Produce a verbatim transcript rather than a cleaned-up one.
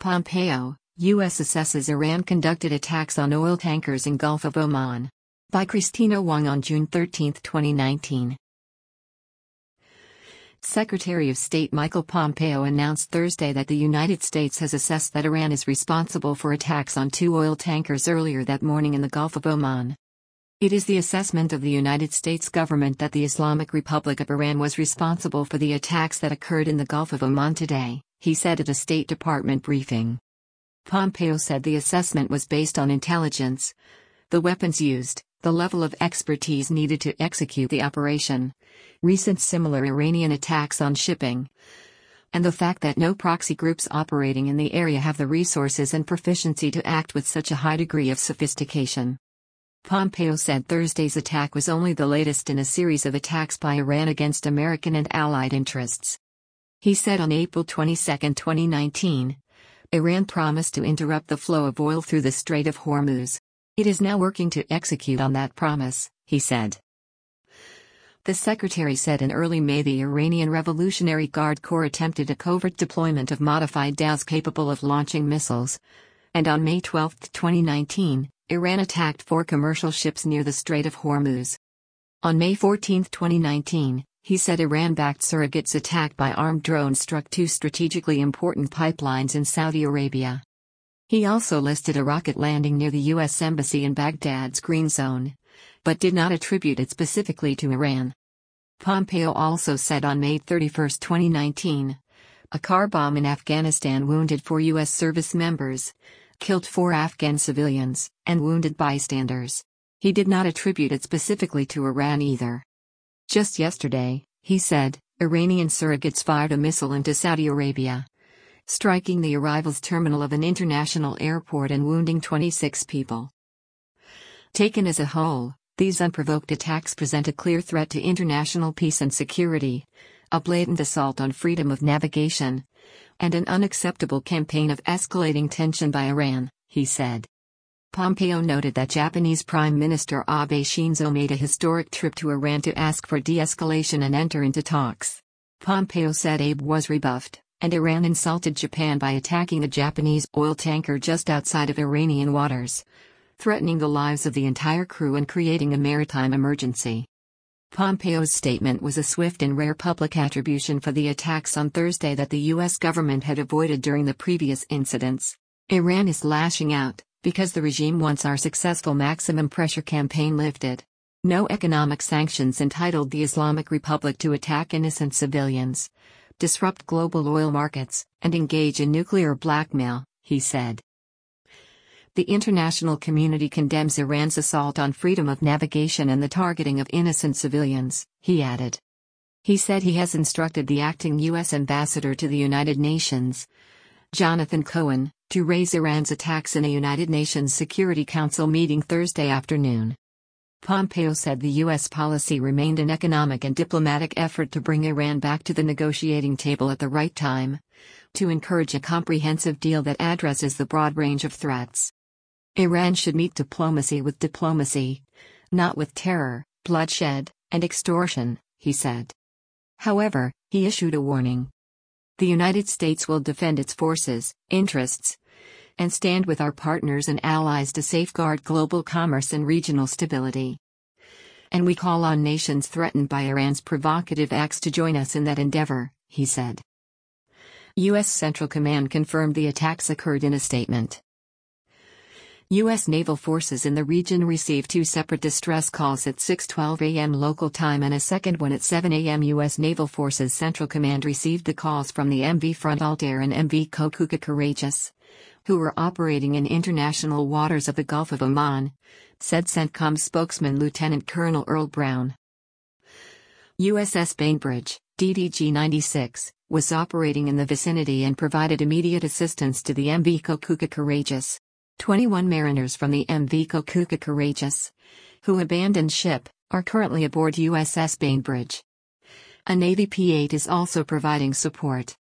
Pompeo, U S assesses Iran conducted attacks on oil tankers in Gulf of Oman. By Christina Wong on June thirteenth, twenty nineteen. Secretary of State Michael Pompeo announced Thursday that the United States has assessed that Iran is responsible for attacks on two oil tankers earlier that morning in the Gulf of Oman. It is the assessment of the United States government that the Islamic Republic of Iran was responsible for the attacks that occurred in the Gulf of Oman today, he said at a State Department briefing. Pompeo said the assessment was based on intelligence, the weapons used, the level of expertise needed to execute the operation, recent similar Iranian attacks on shipping, and the fact that no proxy groups operating in the area have the resources and proficiency to act with such a high degree of sophistication. Pompeo said Thursday's attack was only the latest in a series of attacks by Iran against American and allied interests. He said on April twenty-second, twenty nineteen, Iran promised to interrupt the flow of oil through the Strait of Hormuz. It is now working to execute on that promise, he said. The secretary said in early May the Iranian Revolutionary Guard Corps attempted a covert deployment of modified D A Ws capable of launching missiles. And on May twelfth, twenty nineteen, Iran attacked four commercial ships near the Strait of Hormuz. On May fourteenth, twenty nineteen, he said Iran-backed surrogates attack by armed drones struck two strategically important pipelines in Saudi Arabia. He also listed a rocket landing near the U S Embassy in Baghdad's Green Zone, but did not attribute it specifically to Iran. Pompeo also said on May thirty-first, twenty nineteen, a car bomb in Afghanistan wounded four U S service members, killed four Afghan civilians, and wounded bystanders. He did not attribute it specifically to Iran either. Just yesterday, he said, Iranian surrogates fired a missile into Saudi Arabia, striking the arrivals terminal of an international airport and wounding twenty-six people. Taken as a whole, these unprovoked attacks present a clear threat to international peace and security, a blatant assault on freedom of navigation, and an unacceptable campaign of escalating tension by Iran, he said. Pompeo noted that Japanese Prime Minister Abe Shinzo made a historic trip to Iran to ask for de-escalation and enter into talks. Pompeo said Abe was rebuffed, and Iran insulted Japan by attacking a Japanese oil tanker just outside of Iranian waters, threatening the lives of the entire crew and creating a maritime emergency. Pompeo's statement was a swift and rare public attribution for the attacks on Thursday that the U S government had avoided during the previous incidents. Iran is lashing out, because the regime wants our successful maximum pressure campaign lifted. No economic sanctions entitled the Islamic Republic to attack innocent civilians, disrupt global oil markets, and engage in nuclear blackmail, he said. The international community condemns Iran's assault on freedom of navigation and the targeting of innocent civilians, he added. He said he has instructed the acting U S ambassador to the United Nations, Jonathan Cohen, to raise Iran's attacks in a United Nations Security Council meeting Thursday afternoon. Pompeo said the U S policy remained an economic and diplomatic effort to bring Iran back to the negotiating table at the right time, to encourage a comprehensive deal that addresses the broad range of threats. Iran should meet diplomacy with diplomacy, not with terror, bloodshed, and extortion, he said. However, he issued a warning. The United States will defend its forces, interests, and stand with our partners and allies to safeguard global commerce and regional stability. And we call on nations threatened by Iran's provocative acts to join us in that endeavor, he said. U S Central Command confirmed the attacks occurred in a statement. U S naval forces in the region received two separate distress calls at six twelve a m local time and a second one at seven a m U S Naval Forces Central Command received the calls from the M V Front Altair and M V Kokuka Courageous, who were operating in international waters of the Gulf of Oman, said CENTCOM spokesman Lieutenant Colonel Earl Brown. U S S Bainbridge, D D G ninety-six, was operating in the vicinity and provided immediate assistance to the M V Kokuka Courageous. twenty-one mariners from the M V Kokuka Courageous, who abandoned ship, are currently aboard U S S Bainbridge. A Navy P eight is also providing support.